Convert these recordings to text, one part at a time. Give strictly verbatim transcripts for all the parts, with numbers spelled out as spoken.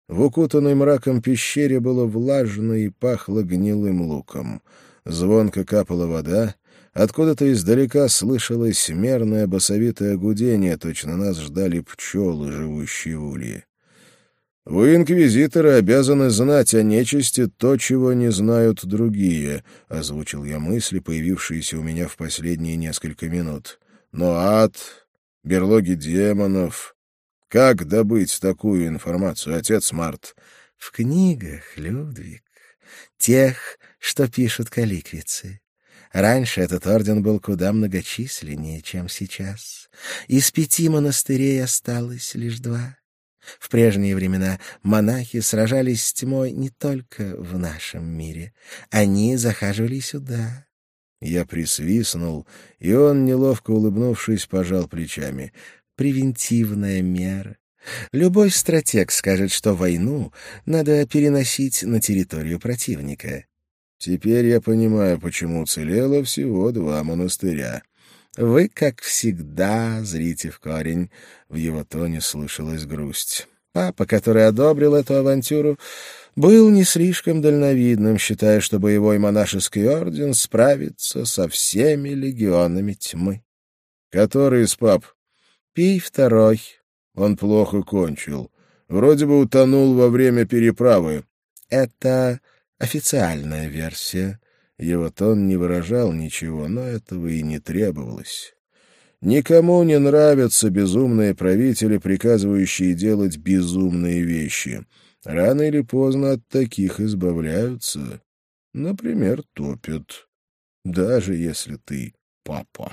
В укутанной мраком пещере было влажно и пахло гнилым луком. Звонко капала вода. Откуда-то издалека слышалось мерное басовитое гудение, точно нас ждали пчелы, живущие в улье. «Вы, инквизиторы, обязаны знать о нечисти то, чего не знают другие», — озвучил я мысли, появившиеся у меня в последние несколько минут. «Но ад, берлоги демонов... Как добыть такую информацию, отец Март?» «В книгах, Людвиг, тех, что пишут каликвицы. Раньше этот орден был куда многочисленнее, чем сейчас. Из пяти монастырей осталось лишь два. В прежние времена монахи сражались с тьмой не только в нашем мире. Они захаживали сюда». Я присвистнул, и он, неловко улыбнувшись, пожал плечами. «Превентивная мера. Любой стратег скажет, что войну надо переносить на территорию противника». «Теперь я понимаю, почему уцелело всего два монастыря». «Вы, как всегда, зрите в корень». В его тоне слышалась грусть. Папа, который одобрил эту авантюру, был не слишком дальновидным, считая, что боевой монашеский орден справится со всеми легионами тьмы. «Который из пап?» Пий второй». «Он плохо кончил. Вроде бы утонул во время переправы». «Это официальная версия». Его тон не выражал ничего, но этого и не требовалось. Никому не нравятся безумные правители, приказывающие делать безумные вещи. Рано или поздно от таких избавляются. Например, топят. Даже если ты папа.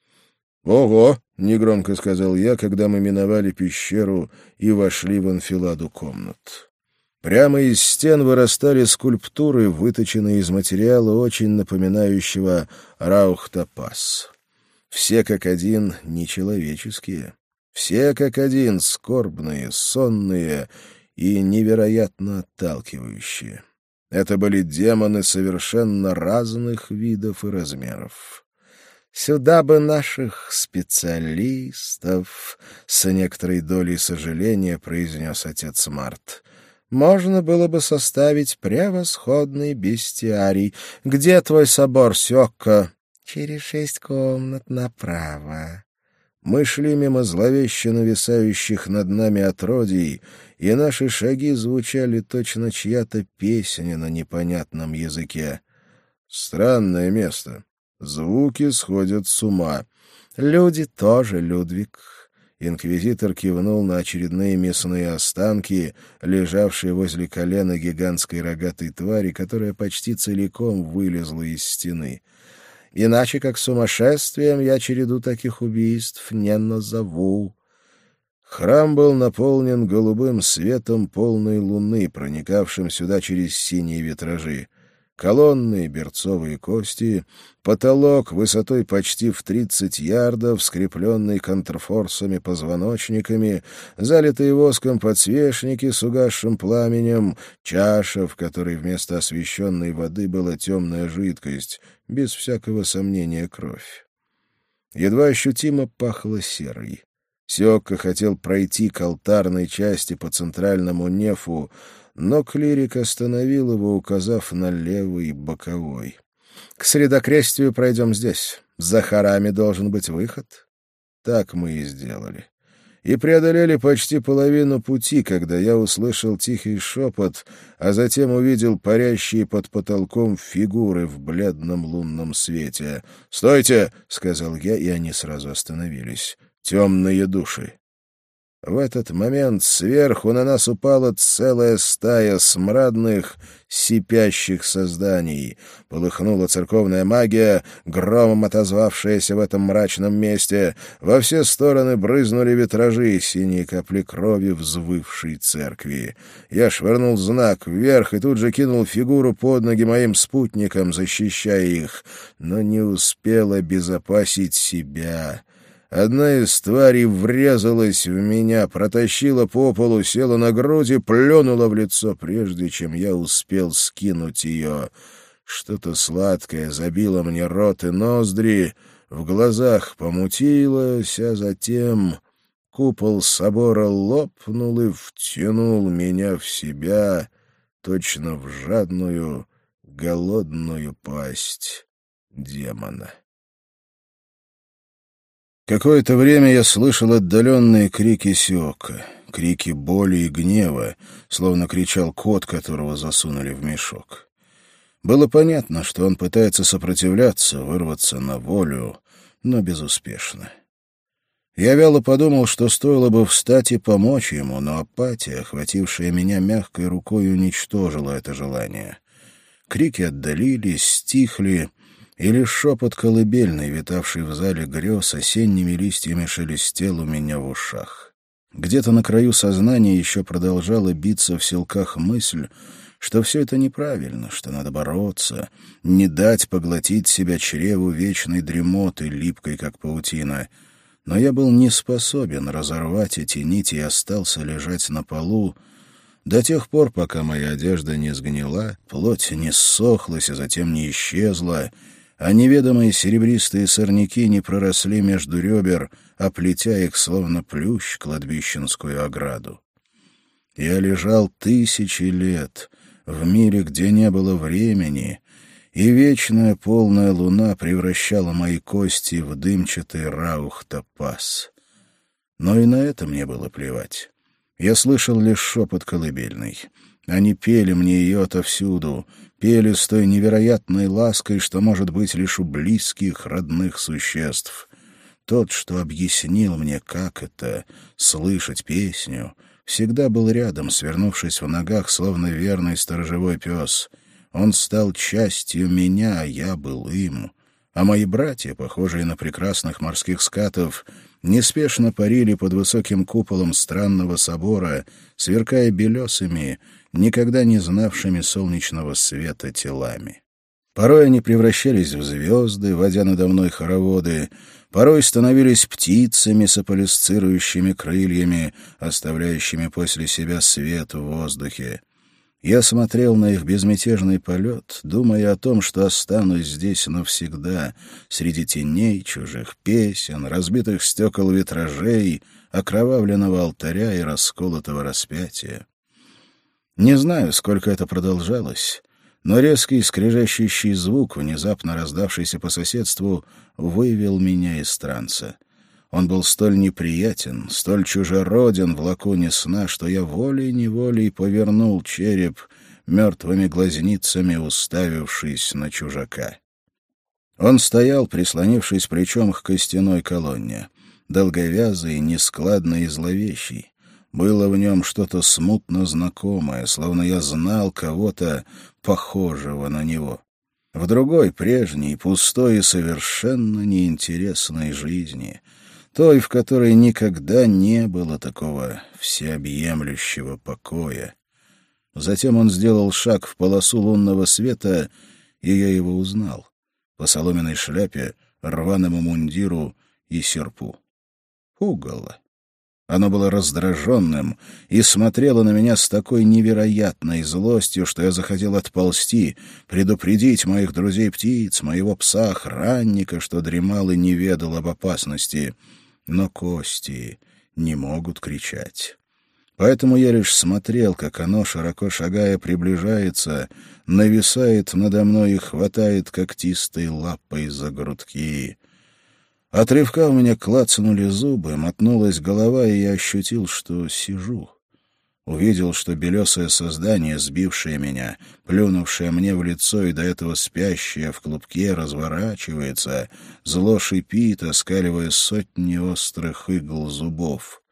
«Ого!» — негромко сказал я, когда мы миновали пещеру и вошли в анфиладу комнат. Прямо из стен вырастали скульптуры, выточенные из материала, очень напоминающего раухтопаз. Все как один нечеловеческие. Все как один скорбные, сонные и невероятно отталкивающие. Это были демоны совершенно разных видов и размеров. «Сюда бы наших специалистов», — с некоторой долей сожаления произнес отец Март. «Можно было бы составить превосходный бестиарий. Где твой собор, Сёкко?» «Через шесть комнат направо». Мы шли мимо зловеще нависающих над нами отродий, и наши шаги звучали точно чья-то песня на непонятном языке. Странное место. Звуки сходят с ума. «Люди тоже, Людвиг». Инквизитор кивнул на очередные мясные останки, лежавшие возле колена гигантской рогатой твари, которая почти целиком вылезла из стены. «Иначе как сумасшествием я череду таких убийств не назову». Храм был наполнен голубым светом полной луны, проникавшим сюда через синие витражи. Колонны, берцовые кости, потолок высотой почти в тридцать ярдов, скрепленный контрфорсами-позвоночниками, залитые воском подсвечники с угасшим пламенем, чаша, в которой вместо освещенной воды была темная жидкость, без всякого сомнения кровь. Едва ощутимо пахло серой. Сёкко хотел пройти к алтарной части по центральному нефу, но клирик остановил его, указав на левый боковой. «К средокрестию пройдем здесь. За хорами должен быть выход». Так мы и сделали. И преодолели почти половину пути, когда я услышал тихий шепот, а затем увидел парящие под потолком фигуры в бледном лунном свете. «Стойте!» — сказал я, и они сразу остановились. «Темные души». В этот момент сверху на нас упала целая стая смрадных, сипящих созданий. Полыхнула церковная магия, громом отозвавшаяся в этом мрачном месте. Во все стороны брызнули витражи, синие капли крови взвывшей церкви. Я швырнул знак вверх и тут же кинул фигуру под ноги моим спутникам, защищая их, но не успел обезопасить себя. Одна из тварей врезалась в меня, протащила по полу, села на грудь и плюнула в лицо, прежде чем я успел скинуть ее. Что-то сладкое забило мне рот и ноздри, в глазах помутилось, а затем купол собора лопнул и втянул меня в себя, точно в жадную, голодную пасть демона. Какое-то время я слышал отдаленные крики Сиока, крики боли и гнева, словно кричал кот, которого засунули в мешок. Было понятно, что он пытается сопротивляться, вырваться на волю, но безуспешно. Я вяло подумал, что стоило бы встать и помочь ему, но апатия, охватившая меня мягкой рукой, уничтожила это желание. Крики отдалились, стихли, и лишь шепот колыбельный, витавший в зале грез, осенними листьями шелестел у меня в ушах. Где-то на краю сознания еще продолжала биться в селках мысль, что все это неправильно, что надо бороться, не дать поглотить себя чреву вечной дремоты, липкой, как паутина. Но я был не способен разорвать эти нити и остался лежать на полу до тех пор, пока моя одежда не сгнила, плоть не ссохлась и затем не исчезла, а неведомые серебристые сорняки не проросли между ребер, оплетя их, словно плющ, кладбищенскую ограду. Я лежал тысячи лет в мире, где не было времени, и вечная полная луна превращала мои кости в дымчатый раух-топаз. Но и на это мне было плевать. Я слышал лишь шепот колыбельный. Они пели мне ее отовсюду, пели с той невероятной лаской, что может быть лишь у близких, родных существ. Тот, что объяснил мне, как это — слышать песню, всегда был рядом, свернувшись в ногах, словно верный сторожевой пес. Он стал частью меня, а я был им. А мои братья, похожие на прекрасных морских скатов, неспешно парили под высоким куполом странного собора, сверкая белесыми, никогда не знавшими солнечного света телами. Порой они превращались в звезды, водя надо мной хороводы, порой становились птицами с аполисцирующими крыльями, оставляющими после себя свет в воздухе. Я смотрел на их безмятежный полет, думая о том, что останусь здесь навсегда, среди теней, чужих песен, разбитых стекол витражей, окровавленного алтаря и расколотого распятия. Не знаю, сколько это продолжалось, но резкий скрежещущий звук, внезапно раздавшийся по соседству, вывел меня из транса. Он был столь неприятен, столь чужероден в лакуне сна, что я волей-неволей повернул череп, мертвыми глазницами уставившись на чужака. Он стоял, прислонившись плечом к костяной колонне, долговязый, нескладный и зловещий. Было в нем что-то смутно знакомое, словно я знал кого-то, похожего на него. В другой, прежней, пустой и совершенно неинтересной жизни, той, в которой никогда не было такого всеобъемлющего покоя. Затем он сделал шаг в полосу лунного света, и я его узнал. По соломенной шляпе, рваному мундиру и серпу. Пугало. Оно было раздраженным и смотрело на меня с такой невероятной злостью, что я захотел отползти, предупредить моих друзей-птиц, моего пса-охранника, что дремал и не ведал об опасности. Но кости не могут кричать. Поэтому я лишь смотрел, как оно, широко шагая, приближается, нависает надо мной и хватает когтистой лапой за грудки. От рывка у меня клацнули зубы, мотнулась голова, и я ощутил, что сижу. Увидел, что белесое создание, сбившее меня, плюнувшее мне в лицо и до этого спящее в клубке, разворачивается, зло шипит, оскаливая сотни острых игл зубов.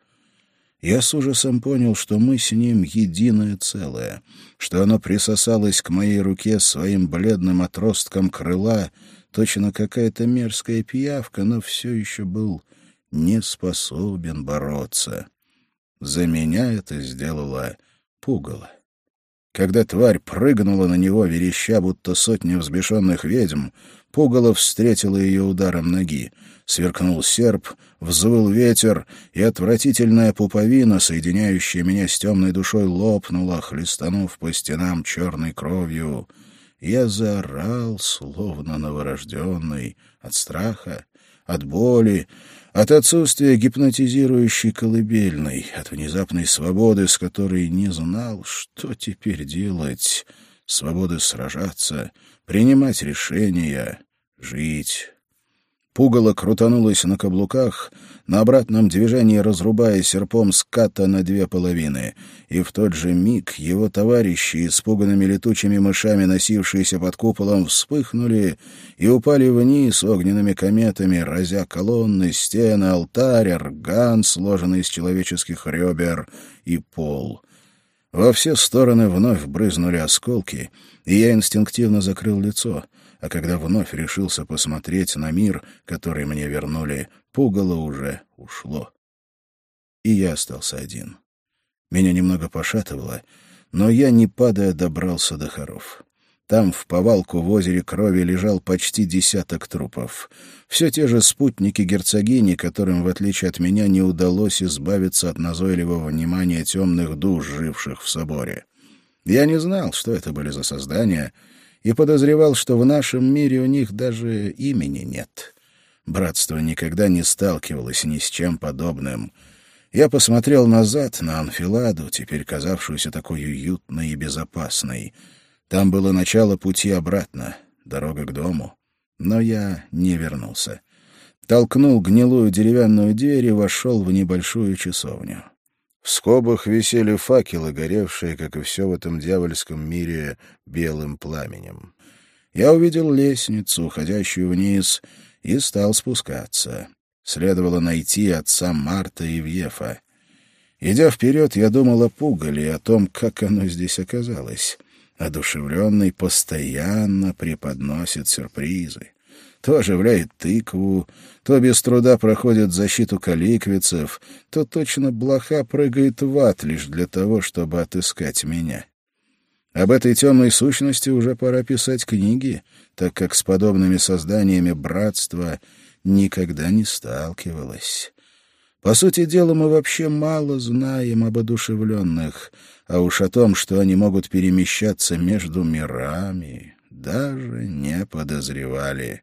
Я с ужасом понял, что мы с ним единое целое, что оно присосалось к моей руке своим бледным отростком крыла, точно какая-то мерзкая пиявка, но все еще был не способен бороться. За меня это сделало пугало. Когда тварь прыгнула на него, вереща, будто сотня взбешенных ведьм, пугало встретило ее ударом ноги. Сверкнул серп, взвыл ветер, и отвратительная пуповина, соединяющая меня с темной душой, лопнула, хлестанув по стенам черной кровью. Я заорал, словно новорожденный, от страха, от боли, от отсутствия гипнотизирующей колыбельной, от внезапной свободы, с которой не знал, что теперь делать, свободы сражаться, принимать решения, жить. Пугало крутанулось на каблуках, на обратном движении разрубая серпом ската на две половины, и в тот же миг его товарищи, испуганными летучими мышами, носившиеся под куполом, вспыхнули и упали вниз огненными кометами, разя колонны, стены, алтарь, орган, сложенный из человеческих ребер, и пол. Во все стороны вновь брызнули осколки, и я инстинктивно закрыл лицо, а когда вновь решился посмотреть на мир, который мне вернули, пугало уже ушло. И я остался один. Меня немного пошатывало, но я, не падая, добрался до хоров. Там, в повалку в озере крови, лежал почти десяток трупов. Все те же спутники герцогини, которым, в отличие от меня, не удалось избавиться от назойливого внимания темных душ, живших в соборе. Я не знал, что это были за создания, и подозревал, что в нашем мире у них даже имени нет. Братство никогда не сталкивалось ни с чем подобным. Я посмотрел назад на Анфиладу, теперь казавшуюся такой уютной и безопасной. Там было начало пути обратно, дорога к дому. Но я не вернулся. Толкнул гнилую деревянную дверь и вошел в небольшую часовню. В скобах висели факелы, горевшие, как и все в этом дьявольском мире, белым пламенем. Я увидел лестницу, уходящую вниз, и стал спускаться. Следовало найти отца Марта и Вьефа. Идя вперед, я думал о пугале и о том, как оно здесь оказалось. Одушевленный постоянно преподносит сюрпризы. То оживляет тыкву, то без труда проходит защиту каликвицев, то точно блоха прыгает в ад лишь для того, чтобы отыскать меня. Об этой темной сущности уже пора писать книги, так как с подобными созданиями братство никогда не сталкивалось. По сути дела, мы вообще мало знаем об одушевленных, а уж о том, что они могут перемещаться между мирами, даже не подозревали.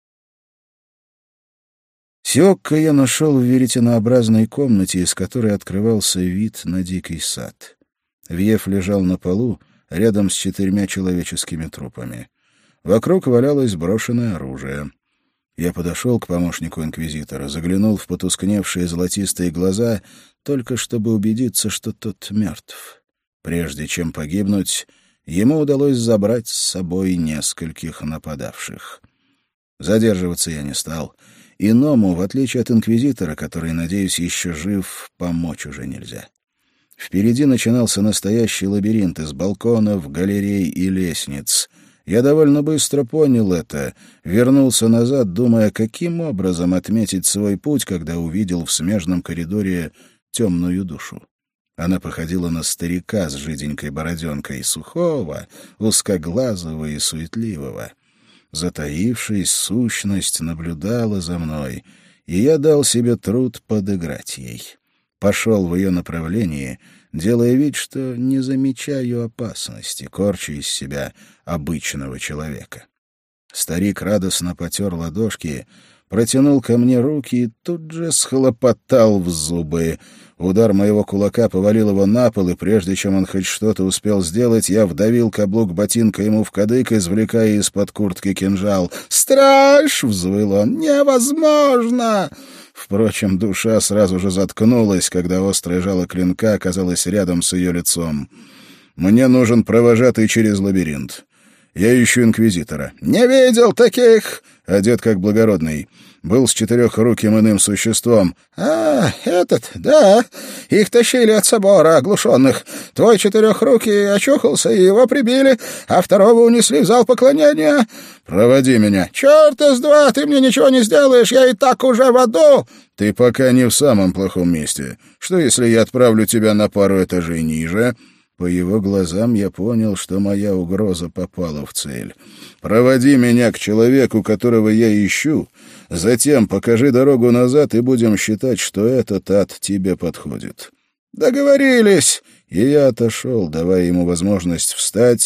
Сиокко я нашел в веретенообразной комнате, из которой открывался вид на дикий сад. Вьеф лежал на полу, рядом с четырьмя человеческими трупами. Вокруг валялось брошенное оружие. Я подошел к помощнику инквизитора, заглянул в потускневшие золотистые глаза, только чтобы убедиться, что тот мертв. Прежде чем погибнуть, ему удалось забрать с собой нескольких нападавших. Задерживаться я не стал. Иному, в отличие от инквизитора, который, надеюсь, еще жив, помочь уже нельзя. Впереди начинался настоящий лабиринт из балконов, галерей и лестниц. Я довольно быстро понял это, вернулся назад, думая, каким образом отметить свой путь, когда увидел в смежном коридоре темную душу. Она походила на старика с жиденькой бороденкой, сухого, узкоглазого и суетливого. Затаившись, сущность наблюдала за мной, и я дал себе труд подыграть ей. Пошел в ее направлении, делая вид, что не замечаю опасности, корча из себя обычного человека. Старик радостно потер ладошки, протянул ко мне руки и тут же схлопотал в зубы. Удар моего кулака повалил его на пол, и прежде чем он хоть что-то успел сделать, я вдавил каблук ботинка ему в кадык, извлекая из-под куртки кинжал. «Страж!» — взвыл он. «Невозможно!» Впрочем, душа сразу же заткнулась, когда острое жало клинка оказалось рядом с ее лицом. «Мне нужен провожатый через лабиринт. Я ищу инквизитора». «Не видел таких!» Одет как благородный. Был с четырехруким иным существом. «А, этот, да. Их тащили от собора, оглушенных. Твой четырехрукий очухался, и его прибили, а второго унесли в зал поклонения». «Проводи меня». «Черта с два, ты мне ничего не сделаешь, я и так уже в аду». «Ты пока не в самом плохом месте. Что, если я отправлю тебя на пару этажей ниже?» По его глазам я понял, что моя угроза попала в цель. «Проводи меня к человеку, которого я ищу, затем покажи дорогу назад, и будем считать, что этот ад тебе подходит». «Договорились!» И я отошел, давая ему возможность встать,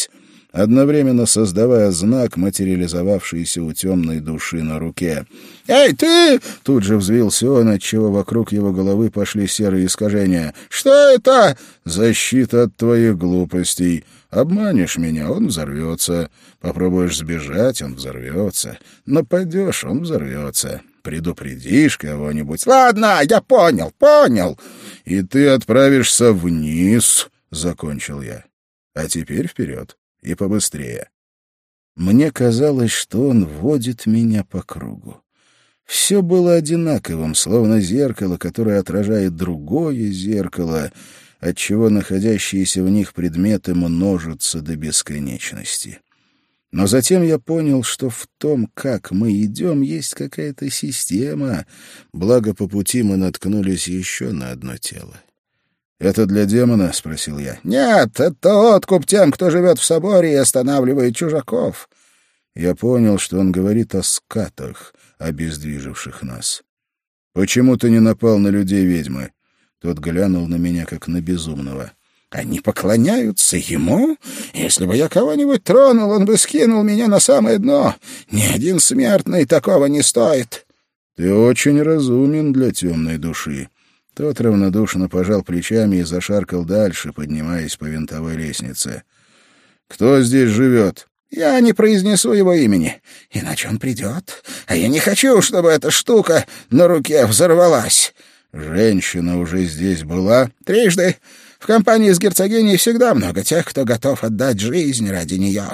одновременно создавая знак, материализовавшийся у темной души на руке. «Эй, ты!» — тут же взвился он, отчего вокруг его головы пошли серые искажения. «Что это?» «Защита от твоих глупостей. Обманешь меня — он взорвется. Попробуешь сбежать — он взорвется. Нападешь — он взорвется. Предупредишь кого-нибудь. Ладно, я понял, понял. И ты отправишься вниз», — закончил я. «А теперь вперед. И побыстрее». Мне казалось, что он водит меня по кругу. Все было одинаковым, словно зеркало, которое отражает другое зеркало, отчего находящиеся в них предметы множатся до бесконечности. Но затем я понял, что в том, как мы идем, есть какая-то система, благо по пути мы наткнулись еще на одно тело. «Это для демона?» — спросил я. «Нет, это откуп тем, кто живет в соборе и останавливает чужаков». Я понял, что он говорит о скатах, обездвиживших нас. «Почему ты не напал на людей ведьмы?» Тот глянул на меня, как на безумного. «Они поклоняются ему? Если бы я кого-нибудь тронул, он бы скинул меня на самое дно. Ни один смертный такого не стоит». «Ты очень разумен для темной души». Тот равнодушно пожал плечами и зашаркал дальше, поднимаясь по винтовой лестнице. «Кто здесь живет?» «Я не произнесу его имени, иначе он придет. А я не хочу, чтобы эта штука на руке взорвалась». «Женщина уже здесь была?» «Трижды. В компании с герцогиней всегда много тех, кто готов отдать жизнь ради нее».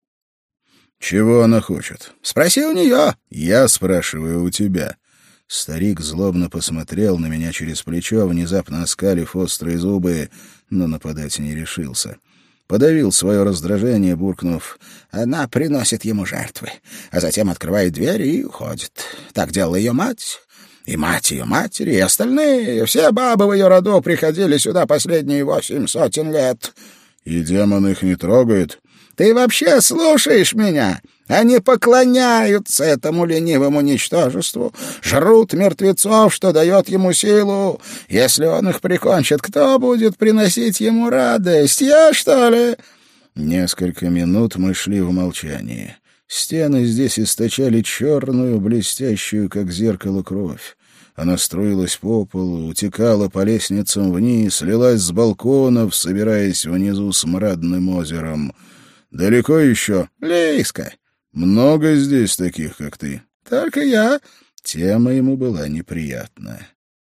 «Чего она хочет?» «Спроси у нее». «Я спрашиваю у тебя». Старик злобно посмотрел на меня через плечо, внезапно оскалив острые зубы, но нападать не решился. Подавил свое раздражение, буркнув: «Она приносит ему жертвы, а затем открывает дверь и уходит. Так делала ее мать, и мать ее матери, и остальные. Все бабы в ее роду приходили сюда последние восемь сотен лет». «И демон их не трогает?» «Ты вообще слушаешь меня? Они поклоняются этому ленивому ничтожеству, жрут мертвецов, что дает ему силу. Если он их прикончит, кто будет приносить ему радость? Я, что ли?» Несколько минут мы шли в молчании. Стены здесь источали черную, блестящую, как зеркало, кровь. Она струилась по полу, утекала по лестницам вниз, лилась с балконов, собираясь внизу смрадным озером. «Далеко еще?» «Близко». «Много здесь таких, как ты?» «Только я». Тема ему была неприятная.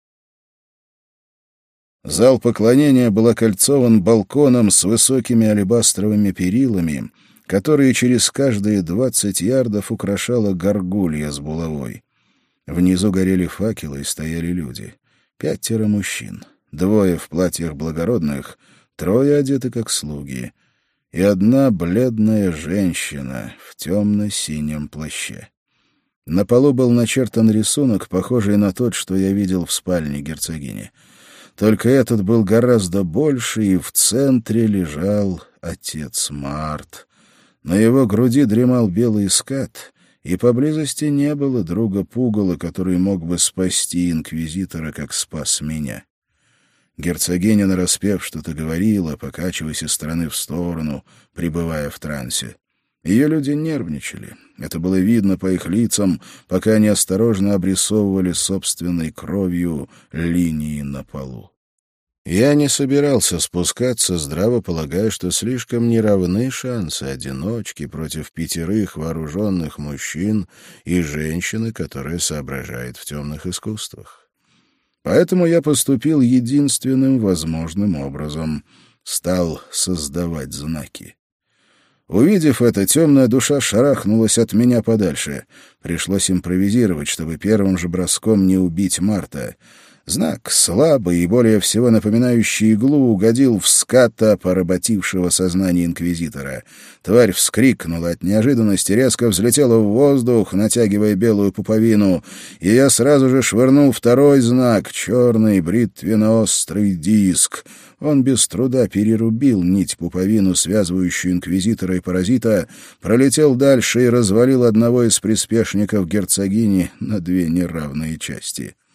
Зал поклонения был окольцован балконом с высокими алебастровыми перилами, которые через каждые двадцать ярдов украшала горгулья с булавой. Внизу горели факелы и стояли люди. Пятеро мужчин. Двое в платьях благородных, трое одеты как слуги. И одна бледная женщина в темно-синем плаще. На полу был начертан рисунок, похожий на тот, что я видел в спальне герцогини. Только этот был гораздо больше, и в центре лежал отец Март. На его груди дремал белый скат, и поблизости не было друга пугала, который мог бы спасти инквизитора, как спас меня. Герцогиня, нараспев, что-то говорила, покачиваясь из стороны в сторону, пребывая в трансе. Ее люди нервничали. Это было видно по их лицам, пока они осторожно обрисовывали собственной кровью линии на полу. Я не собирался спускаться, здраво полагая, что слишком неравны шансы одиночки против пятерых вооруженных мужчин и женщины, которая соображает в темных искусствах. Поэтому я поступил единственным возможным образом — стал создавать знаки. Увидев это, темная душа шарахнулась от меня подальше. Пришлось импровизировать, чтобы первым же броском не убить Марта. Знак, слабый и более всего напоминающий иглу, угодил в ската, поработившего сознание инквизитора. Тварь вскрикнула от неожиданности, резко взлетела в воздух, натягивая белую пуповину, и я сразу же швырнул второй знак — черный бритвенно-острый диск. Он без труда перерубил нить-пуповину, связывающую инквизитора и паразита, пролетел дальше и развалил одного из приспешников герцогини на две неравные части.